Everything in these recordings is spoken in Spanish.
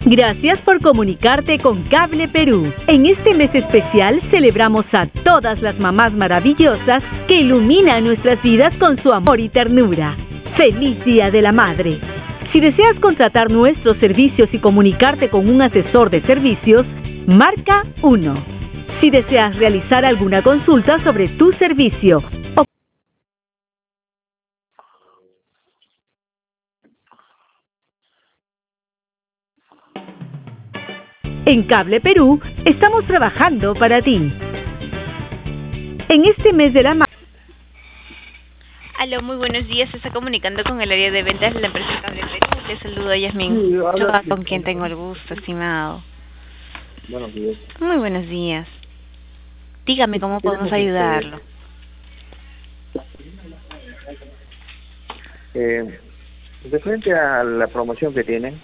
Gracias por comunicarte con Cable Perú. En este mes especial celebramos a todas las mamás maravillosas que iluminan nuestras vidas con su amor y ternura. ¡Feliz Día de la Madre! Si deseas contratar nuestros servicios y comunicarte con un asesor de servicios, marca 1. Si deseas realizar alguna consulta sobre tu servicio o en Cable Perú, estamos trabajando para ti. En este mes de la madre. Aló, muy buenos días. Se está comunicando con el área de ventas de la empresa Cable Perú. Le saludo a Yasmin. Sí, hola. Con quien tengo el gusto, estimado. Buenos días. Muy buenos días. Dígame cómo podemos ayudarlo. De frente a la promoción que tienen,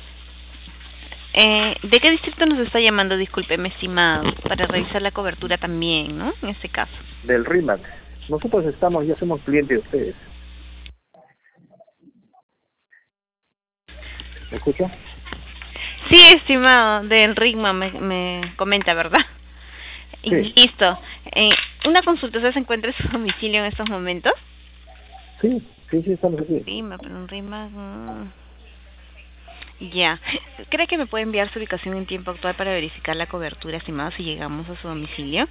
¿De qué distrito nos está llamando? Discúlpeme, estimado, para revisar la cobertura también, ¿no? En este caso. del RIMAC, nosotros ya somos clientes de ustedes. ¿Me escucha? Sí, estimado, del RIGMA me comenta, ¿verdad? Sí. Listo. Una consulta, ¿usted se encuentra en su domicilio en estos momentos? Sí, estamos aquí. RIMA, pero un RIMA... Ya. ¿Cree que me puede enviar su ubicación en tiempo actual para verificar la cobertura, estimado, si llegamos a su domicilio?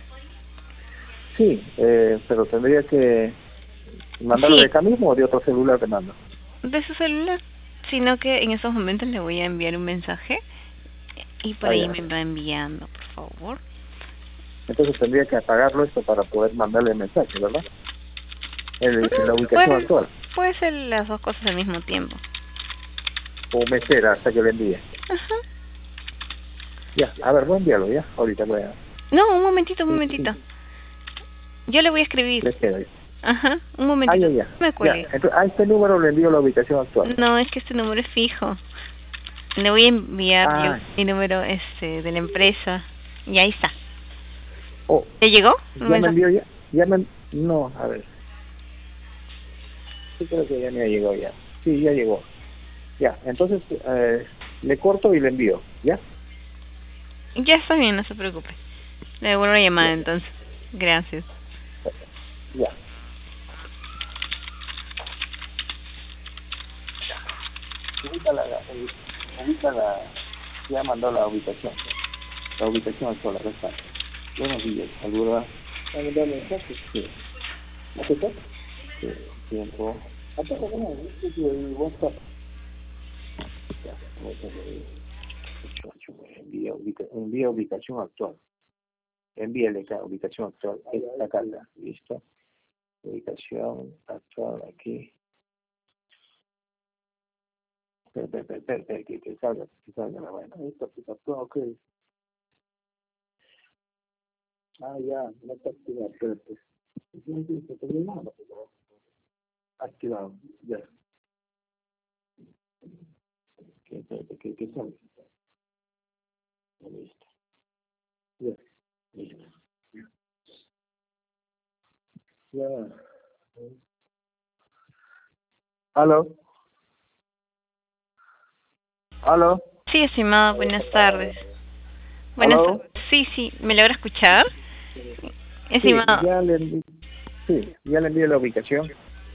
Sí, pero tendría que mandarlo Sí. de acá mismo o de otro celular que mando. De su celular. Sino que en estos momentos le voy a enviar un mensaje y por ahí ya. me va enviando, por favor. Entonces tendría que apagarlo esto para poder mandarle el mensaje, ¿verdad? La ubicación actual. Puede ser las dos cosas al mismo tiempo. O me espera hasta que le envíe. Ajá. Ya, a ver, voy a enviarlo ya. Ahorita voy a... No, un momentito. Sí. Yo le voy a escribir. Le espera. Ajá, un momentito. Ya. Me cuelgue. Ya, entonces, a este número le envío la ubicación actual. No, es que este número es fijo. Le voy a enviar yo mi número de la empresa. Y ahí está. Oh, ¿Le llegó? ¿Ya me envió ya? No, a ver. Sí, creo que ya me ha llegado ya. Sí, ya llegó. Ya, entonces le corto y le envío, ¿ya? Ya está bien, no se preocupe. Le devuelvo la llamada entonces. Gracias. Ya. Ya mandó la ubicación. La ubicación actual, acá está. Buenos días, ¿alguna? ¿Ha mandado mensaje? Sí. ¿No te toca? Sí, tiempo. Acá no, es el WhatsApp. Ya, envía ubicación actual. Envíale acá, ubicación actual. Acá, listo. Ubicación actual aquí. Espera, que salga la vaina. Esta aplicación, ok. Ya, no está activado, espérate. Activado, ya. Que salga. Listo. Ya, listo. Ya. ¿Aló? Sí, estimado, buenas tardes. Buenas tardes. Sí, ¿me logra escuchar? Estimado. Sí, ya le envié la ubicación.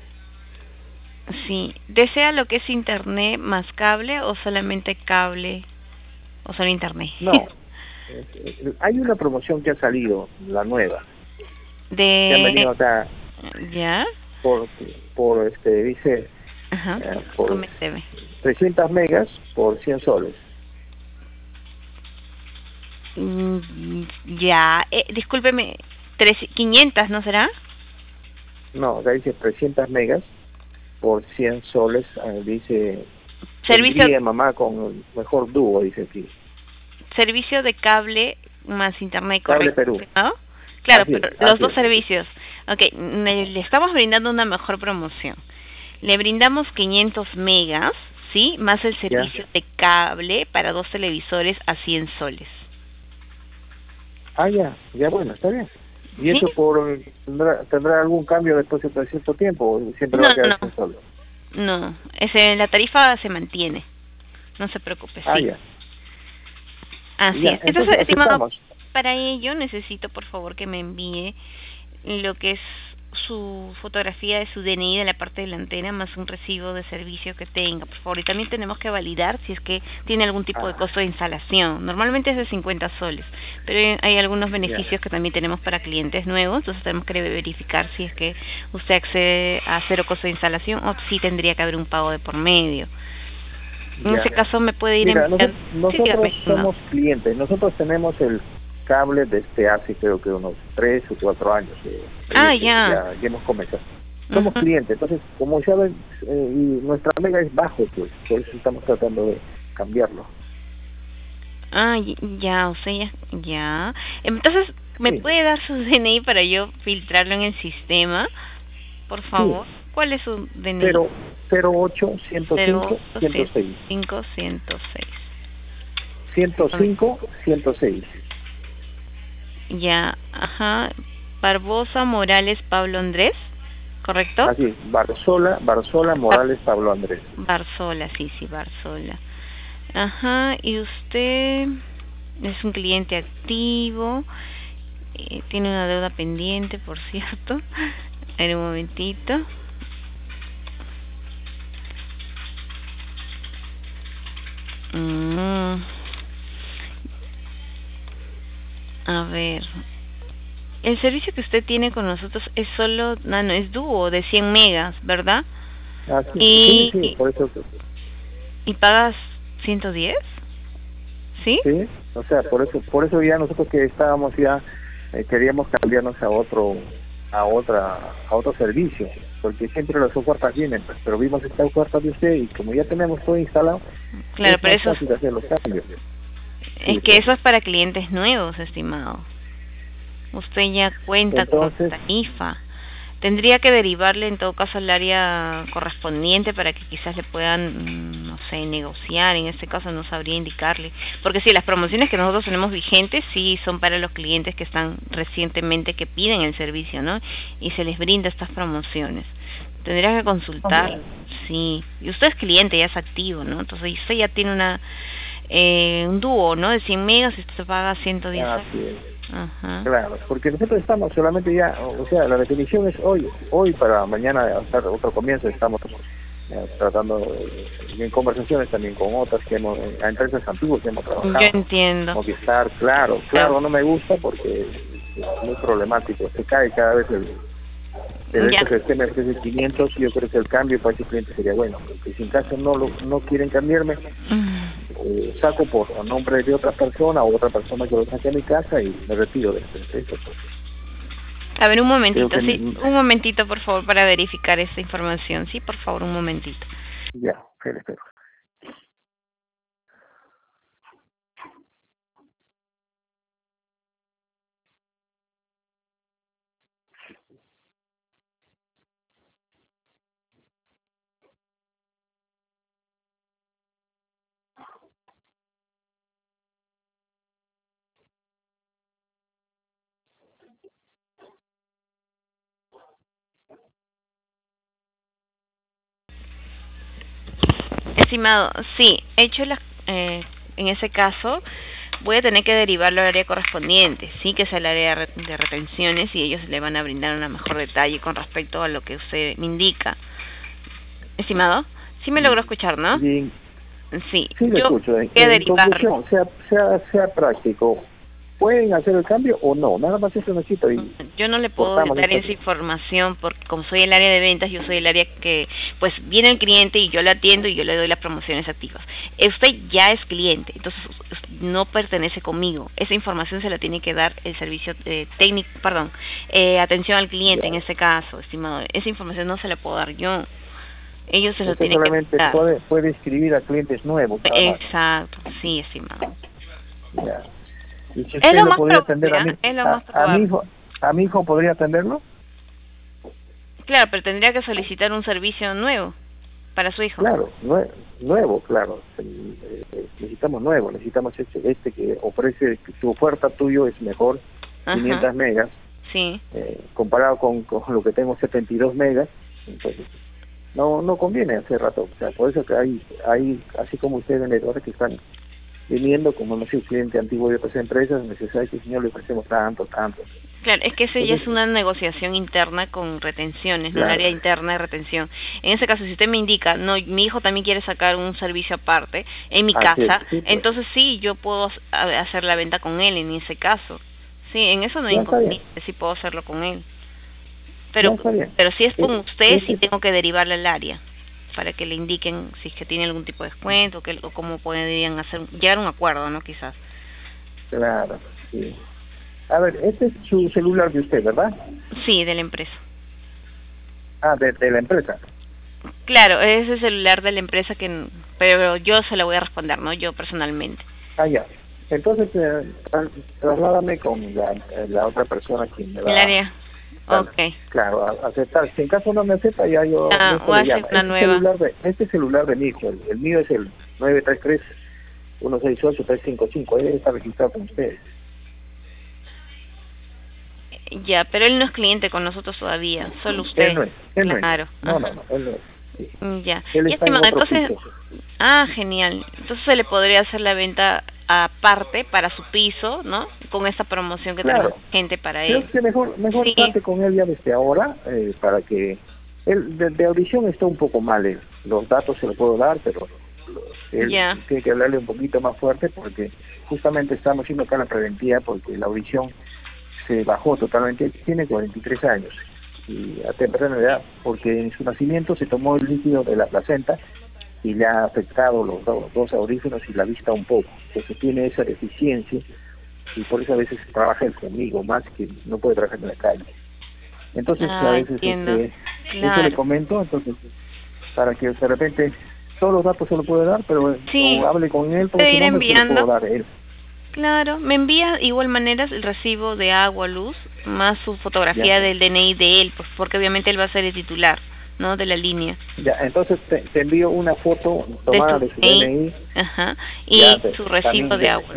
Sí. ¿Desea lo que es internet más cable o solamente cable o solo internet? No. Hay una promoción que ha salido, la nueva. Que han venido acá. ¿Ya? Dice... Ajá, por coménteme. 300 megas por 100 soles. Ya, discúlpeme, 500, ¿no será? No, acá dice 300 megas por 100 soles, dice... Servicio de mamá con el mejor dúo, dice aquí. Servicio de cable más internet, Cable ¿correcto? Perú. ¿No? Claro, Así pero es, los así dos es. servicios. Ok, le estamos brindando una mejor promoción. Le brindamos 500 megas, ¿sí? Más el servicio de cable para 2 televisores a 100 soles. Ya bueno, está bien. ¿Y ¿Sí? eso tendrá algún cambio después de cierto tiempo o siempre va a quedar 100 soles? No, la tarifa se mantiene. No se preocupe, Ah, sí. ya. Así Ya, es. Entonces, estimado, estamos. para ello necesito, por favor, que me envíe lo que es su fotografía de su DNI de la parte delantera más un recibo de servicio que tenga, por favor. Y también tenemos que validar si es que tiene algún tipo de costo de instalación. Normalmente es de 50 soles, pero hay algunos beneficios que también tenemos para clientes nuevos, entonces tenemos que verificar si es que usted accede a cero costo de instalación o si tendría que haber un pago de por medio. En ese caso me puede ir Mira, enviando... nosotros somos clientes, nosotros tenemos el cable desde hace creo que unos 3 o 4 años. Ya hemos comenzado. Somos clientes, entonces como ya ven, y nuestra mega es bajo, pues, por eso estamos tratando de cambiarlo. Ah, ya, o sea, ya. Entonces, ¿me puede dar su DNI para yo filtrarlo en el sistema? Por favor. Sí. ¿Cuál es su DNI? 08 105 106. 105 106. Ya, ajá. Barbosa Morales Pablo Andrés, ¿correcto? Así, Barzola Morales Pablo Andrés. Barzola, sí, Barzola. Ajá, y usted es un cliente activo, tiene una deuda pendiente, por cierto. En un momentito. A ver, el servicio que usted tiene con nosotros es solo, no, es dúo de 100 megas, ¿verdad? Ah, sí, sí, por eso. ¿Y pagas 110? ¿Sí? Sí, o sea, por eso ya nosotros que estábamos ya, queríamos cambiarnos a otro servicio, porque siempre las ofertas vienen, pues, pero vimos esta oferta de usted y como ya tenemos todo instalado, claro, pero eso fácil hacer los cambios. Es que eso es para clientes nuevos, estimado. Usted ya cuenta con tarifa. Tendría que derivarle en todo caso al área correspondiente para que quizás le puedan, no sé, negociar. En este caso no sabría indicarle. Porque sí, las promociones que nosotros tenemos vigentes sí son para los clientes que están recientemente, que piden el servicio, ¿no? Y se les brinda estas promociones. Tendría que consultar, sí. Y usted es cliente, ya es activo, ¿no? Entonces usted ya tiene un dúo, ¿no? De 100 megas y usted paga 110. Ajá. Claro, porque nosotros estamos solamente ya, o sea, la definición es hoy para mañana hacer otro comienzo. Estamos tratando en conversaciones también con otras que hemos, a empresas antiguas que hemos trabajado. Yo entiendo. Movistar, claro, no me gusta porque es muy problemático, se cae cada vez el sistema de 500. Yo creo que el cambio para ese cliente sería bueno, porque si en caso no quieren cambiarme, saco por nombre de otra persona o otra persona que lo saque a mi casa y me retiro de esto. A ver, un momentito, un momentito, por favor, para verificar esta información, sí, por favor, un momentito. Ya, espero. Estimado, sí, en ese caso voy a tener que derivarlo al área correspondiente, sí, que es el área de retenciones, y ellos le van a brindar un mejor detalle con respecto a lo que usted me indica. Estimado, sí me logró escuchar, ¿no? Bien. Sí, yo escucho. Voy a derivarlo. Sea práctico. ¿Pueden hacer el cambio o no? Nada más eso necesito. Yo no le puedo dar esa información porque como soy el área de ventas, yo soy el área que, pues, viene el cliente y yo le atiendo y yo le doy las promociones activas. Usted ya es cliente, entonces no pertenece conmigo. Esa información se la tiene que dar el servicio técnico, atención al cliente en este caso, estimado. Esa información no se la puedo dar yo. Ellos se lo tienen que dar. Solamente puede escribir a clientes nuevos. Exacto, sí, estimado. Ya. ¿Y si usted lo podría atender a mí? ¿A mi hijo podría atenderlo? Claro, pero tendría que solicitar un servicio nuevo para su hijo. Claro, nuevo, claro. Necesitamos este que ofrece, su oferta tuyo es mejor, 500 megas. Sí. Comparado con lo que tengo, 72 megas. Entonces, no conviene hace rato. O sea, por eso que hay así como ustedes vendedores que están viniendo, como hemos sido cliente antiguo de otras empresas, necesario que señor le ofrecemos tanto. Claro, es que ese ya es una negociación interna con retenciones, ¿no? Claro. El área interna de retención. En ese caso, si usted me indica, no, mi hijo también quiere sacar un servicio aparte en mi casa, Sí, pues. entonces sí, yo puedo hacer la venta con él en ese caso. Sí, en eso no hay Ya inconveniente, sí puedo hacerlo con él. Ya está bien. Pero si es con usted, sí Ese- tengo que derivarle al área para que le indiquen si es que tiene algún tipo de descuento o cómo podrían llegar a un acuerdo, ¿no? Quizás. Claro, sí. A ver, este es su celular de usted, ¿verdad? Sí, de la empresa. Ah, de la empresa. Claro, ese es el celular de la empresa pero yo se la voy a responder, ¿no? Yo personalmente. Ah, ya. Entonces, trasládame con la otra persona quien me va El área. Okay. Claro, aceptar. Si en caso no me acepta, ya yo voy a hacer una nueva. Este celular de mi hijo, el mío es el 933-168-355. Él está registrado con ustedes. Ya, pero él no es cliente con nosotros todavía, solo usted. Él no es. Claro. No, él no es. Sí. Ya. Él está en otro entonces, piso. Genial. Entonces se le podría hacer la venta aparte para su piso, ¿no? Con esta promoción que tenemos gente para él. Creo que mejor sí. trate con él ya desde ahora, para que él de audición está un poco mal. Los datos se los puedo dar, pero él tiene que hablarle un poquito más fuerte, porque justamente estamos haciendo acá la preventiva, porque la audición se bajó totalmente. Tiene 43 años y a temprana edad, porque en su nacimiento se tomó el líquido de la placenta y le ha afectado los dos audífonos y la vista un poco. Entonces tiene esa deficiencia y por eso a veces trabaja él conmigo más que no puede trabajar en la calle. Entonces a veces eso le comento, entonces para que de repente todos los datos se los puede dar, pero o hable con él porque si no se lo puedo dar a él. Claro, me envía de igual manera el recibo de agua, luz, más su fotografía del DNI de él, pues porque obviamente él va a ser el titular, ¿no? De la línea. Ya, entonces te envío una foto tomada de su DNI. Ajá, y su recibo de agua.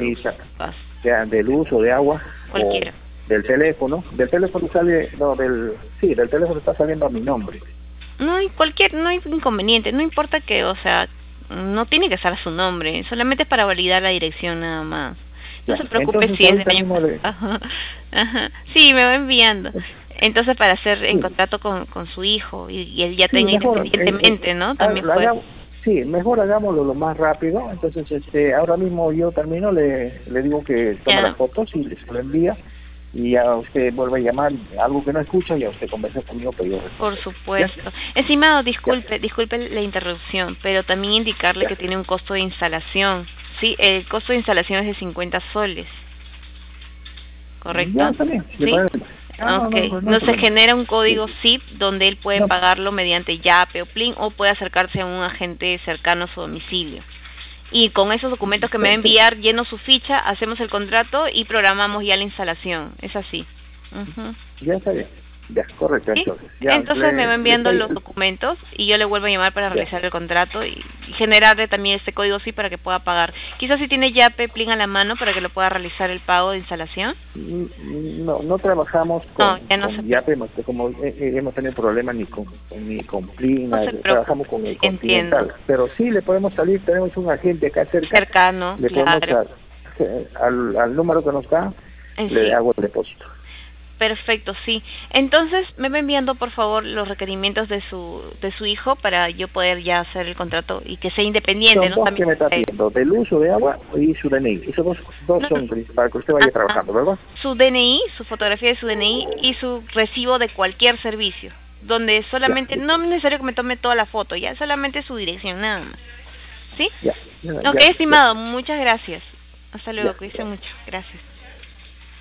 De luz o de agua. Cualquiera. Del teléfono. Del teléfono sale, del teléfono está saliendo a mi nombre. No hay inconveniente, no importa que, o sea, no tiene que ser a su nombre, solamente es para validar la dirección nada más. No se preocupe si es de Ajá. Sí, me va enviando. Entonces, para hacer en contrato con su hijo y él ya tenga independientemente, ¿no? También sí, mejor hagámoslo lo más rápido. Entonces, ahora mismo yo termino, le digo que tome las fotos y se lo envía. Y a usted vuelve a llamar, algo que no escucha, y a usted conversa conmigo, pero yo respondo. Por supuesto. Estimado, disculpe la interrupción, pero también indicarle que tiene un costo de instalación. Sí, el costo de instalación es de 50 soles. ¿Correcto? Ya, está bien. ¿Sí? No se genera un código SIP donde él puede pagarlo mediante Yape o Plin, o puede acercarse a un agente cercano a su domicilio. Y con esos documentos que me va a enviar, lleno su ficha, hacemos el contrato y programamos ya la instalación. Es así. Ya está bien. Ya, correcto. ¿Sí? Entonces me va enviando los documentos y yo le vuelvo a llamar para realizar el contrato y generarle también este código sí para que pueda pagar. Quizás si tiene Yape, Plin a la mano para que lo pueda realizar el pago de instalación. No trabajamos con Yape, como hemos tenido problemas ni con Plin, trabajamos con el Continental. Pero sí le podemos salir, tenemos un agente acá cercano, le podemos al número que nos da, le hago el depósito. Perfecto, sí. Entonces, me va enviando, por favor, los requerimientos de su hijo para yo poder ya hacer el contrato y que sea independiente. Son dos que me está pidiendo, del uso de agua y su DNI. Esos dos son para que usted vaya trabajando, ¿verdad? Su DNI, su fotografía de su DNI y su recibo de cualquier servicio, donde solamente, no es necesario que me tome toda la foto, ya solamente su dirección, nada más. ¿Sí? Ok, estimado, muchas gracias. Hasta luego, cuídese mucho. Gracias.